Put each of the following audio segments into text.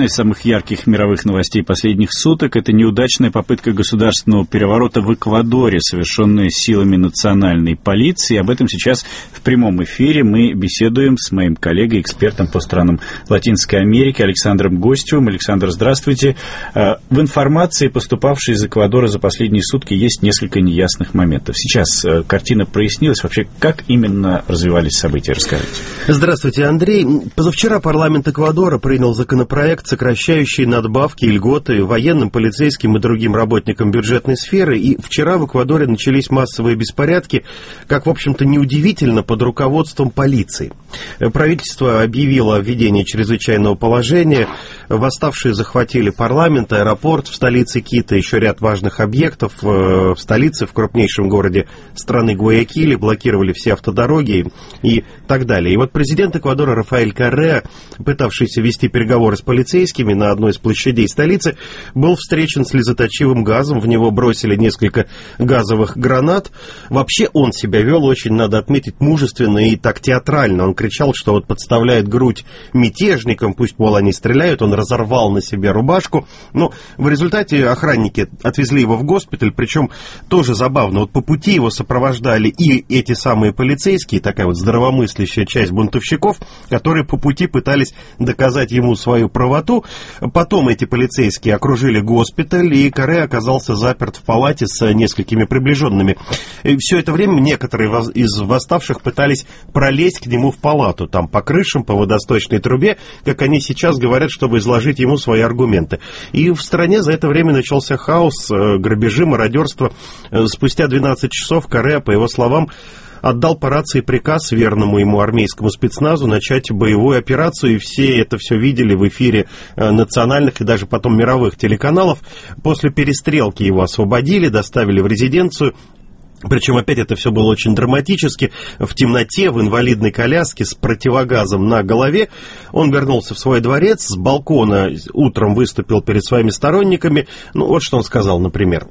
Одна из самых ярких мировых новостей последних суток – это неудачная попытка государственного переворота в Эквадоре, совершенная силами национальной полиции. Об этом сейчас в прямом эфире мы беседуем с моим коллегой, экспертом по странам Латинской Америки Александром Гостевым. Александр, здравствуйте. В информации, поступавшей из Эквадора за последние сутки, есть несколько неясных моментов. Сейчас картина прояснилась. Вообще, как именно развивались события? Расскажите. Здравствуйте, Андрей. Позавчера парламент Эквадора принял законопроект, сокращающий надбавки и льготы военным, полицейским и другим работникам бюджетной сферы. И вчера в Эквадоре начались массовые беспорядки, как, в общем-то, неудивительно, под руководством полиции. Правительство объявило о введении чрезвычайного положения. Восставшие захватили парламент, аэропорт в столице Кито, еще ряд важных объектов в столице, в крупнейшем городе страны Гуаякиле, блокировали все автодороги и так далее. И вот президент Эквадора Рафаэль Корреа, пытавшийся вести переговоры с полицейскими на одной из площадей столицы, был встречен слезоточивым газом, в него бросили несколько газовых гранат. Вообще он себя вел очень, надо отметить, мужественно и так театрально. Он кричал, что вот подставляет грудь мятежникам, пусть, мол, они стреляют, он разорвал на себе рубашку. Но в результате охранники отвезли его в госпиталь, причем тоже забавно, вот по пути его сопровождали и эти самые полицейские, такая вот здравомыслящая часть бунтовщиков, которые по пути пытались доказать ему свою правоту. Потом эти полицейские окружили госпиталь, и Корреа оказался заперт в палате с несколькими приближенными. И все это время некоторые из восставших пытались пролезть к нему в палату, там по крышам, по водосточной трубе, как они сейчас говорят, чтобы изложить ему свои аргументы. И в стране за это время начался хаос, грабежи, мародерство. Спустя 12 часов Корреа, по его словам, отдал по рации приказ верному ему армейскому спецназу начать боевую операцию, и все это все видели в эфире национальных и даже потом мировых телеканалов. После перестрелки его освободили, доставили в резиденцию. Причем опять это все было очень драматически. В темноте, в инвалидной коляске с противогазом на голове. Он вернулся в свой дворец, с балкона утром выступил перед своими сторонниками. Ну, вот что он сказал, например.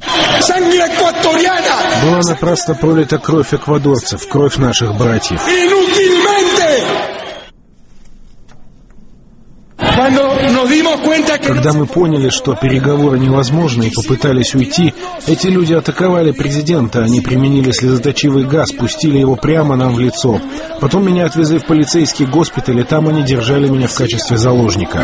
Была напрасно пролита кровь эквадорцев, кровь наших братьев. Когда мы поняли, что переговоры невозможны и попытались уйти, эти люди атаковали президента, они применили слезоточивый газ, пустили его прямо нам в лицо. Потом меня отвезли в полицейский госпиталь, и там они держали меня в качестве заложника.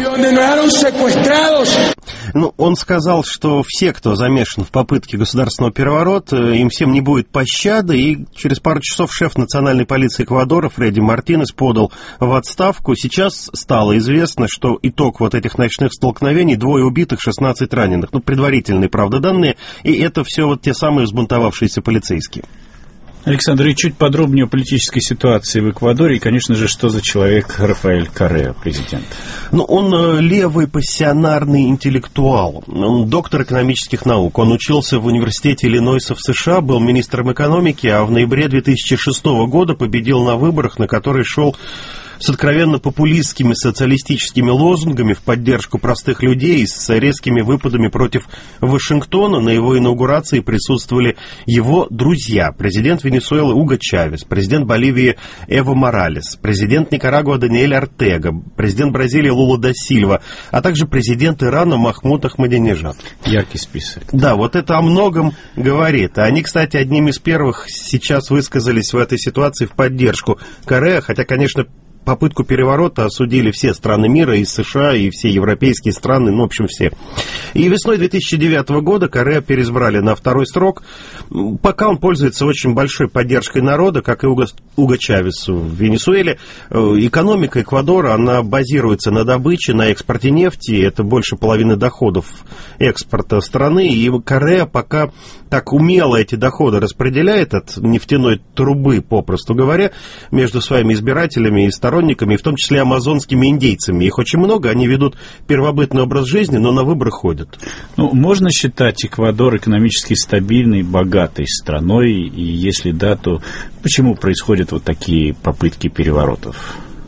Ну, он сказал, что все, кто замешан в попытке государственного переворота, им всем не будет пощады, и через пару часов шеф национальной полиции Эквадора Фредди Мартинес подал в отставку. Сейчас стало известно, что итог вот этих ночных столкновений: 2 убитых, 16 раненых. Ну, предварительные, правда, данные, и это все вот те самые взбунтовавшиеся полицейские. Александр, и чуть подробнее о политической ситуации в Эквадоре и, конечно же, что за человек Рафаэль Корреа, президент? Ну, он левый пассионарный интеллектуал, он доктор экономических наук, он учился в университете Иллинойса в США, был министром экономики, а в ноябре 2006 года победил на выборах, на которые шел с откровенно популистскими социалистическими лозунгами в поддержку простых людей и с резкими выпадами против Вашингтона. На его инаугурации присутствовали его друзья: президент Венесуэлы Уго Чавес, президент Боливии Эво Моралес, президент Никарагуа Даниэль Ортега, президент Бразилии Лула да Сильва, а также президент Ирана Махмуд Ахмадинежад. Яркий список. Да, вот это о многом говорит. Они, кстати, одними из первых сейчас высказались в этой ситуации в поддержку Корреа, хотя, конечно, попытку переворота осудили все страны мира, и США, и все европейские страны, ну, в общем, все. И весной 2009 года Корреа переизбрали на 2-й срок. Пока он пользуется очень большой поддержкой народа, как и Уго Чавес в Венесуэле. Экономика Эквадора, она базируется на добыче, на экспорте нефти. Это больше половины доходов экспорта страны. И Корреа пока так умело эти доходы распределяет от нефтяной трубы, попросту говоря, между своими избирателями и сторонниками, в том числе амазонскими индейцами. Их очень много, они ведут первобытный образ жизни, но на выборы ходят. Ну, можно считать Эквадор экономически стабильной, богатой страной, и если да, то почему происходят вот такие попытки переворотов?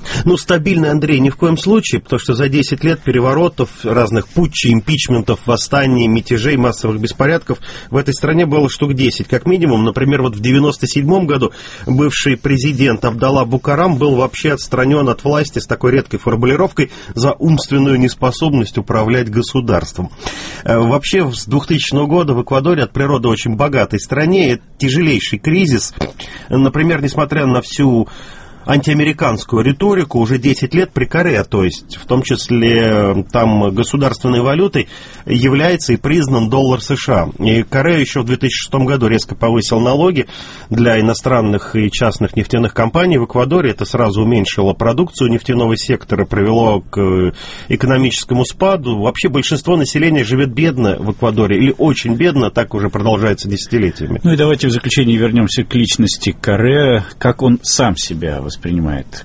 Ну, стабильный, Андрей, ни в коем случае, потому что за 10 лет переворотов, разных путчей, импичментов, восстаний, мятежей, массовых беспорядков в этой стране было штук 10, как минимум. Например, вот в 1997 году бывший президент Абдалла Букарам был вообще отстранен от власти с такой редкой формулировкой за умственную неспособность управлять государством. Вообще, с 2000 года в Эквадоре, от природы очень богатой стране, это тяжелейший кризис. Например, несмотря на всю антиамериканскую риторику, уже 10 лет при Корреа, то есть в том числе там государственной валютой является и признан доллар США. И Корреа еще в 2006 году резко повысил налоги для иностранных и частных нефтяных компаний в Эквадоре. Это сразу уменьшило продукцию нефтяного сектора, привело к экономическому спаду. Вообще большинство населения живет бедно в Эквадоре, или очень бедно, так уже продолжается десятилетиями. Ну и давайте в заключение вернемся к личности Корреа. Как он сам себя воспринимает?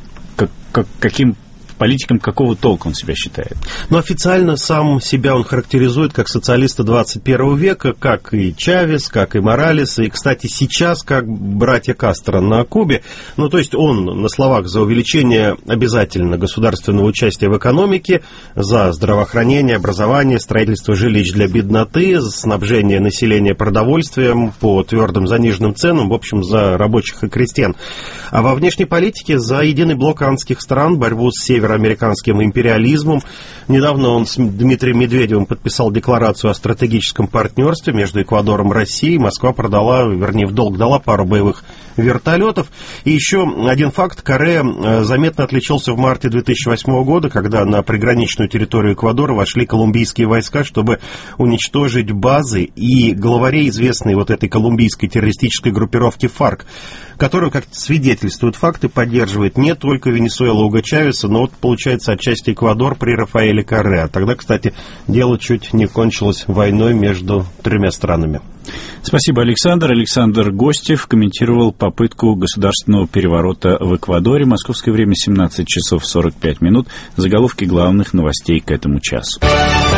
Каким политиком какого толка он себя считает? Но официально сам себя он характеризует как социалиста 21 века, как и Чавес, как и Моралес, и, кстати, сейчас как братья Кастро на Кубе. Ну, то есть он на словах за увеличение обязательно государственного участия в экономике, за здравоохранение, образование, строительство жилищ для бедноты, снабжение населения продовольствием по твердым заниженным ценам, в общем, за рабочих и крестьян. А во внешней политике за единый блок андских стран, борьбу с североамериканским империализмом. Недавно он с Дмитрием Медведевым подписал декларацию о стратегическом партнерстве между Эквадором и Россией. Москва продала, вернее, в долг дала пару боевых вертолетов. И еще один факт. Корреа заметно отличился в марте 2008 года, когда на приграничную территорию Эквадора вошли колумбийские войска, чтобы уничтожить базы и главарей известной вот этой колумбийской террористической группировки ФАРК, которую, как свидетельствуют факты, поддерживает не только Венесуэла Уго Чавеса, но вот, получается, отчасти Эквадор при Рафаэле Корреа. Тогда, кстати, дело чуть не кончилось войной между тремя странами. Спасибо, Александр. Александр Гостев комментировал попытку государственного переворота в Эквадоре. Московское время 17 часов 45 минут. Заголовки главных новостей к этому часу.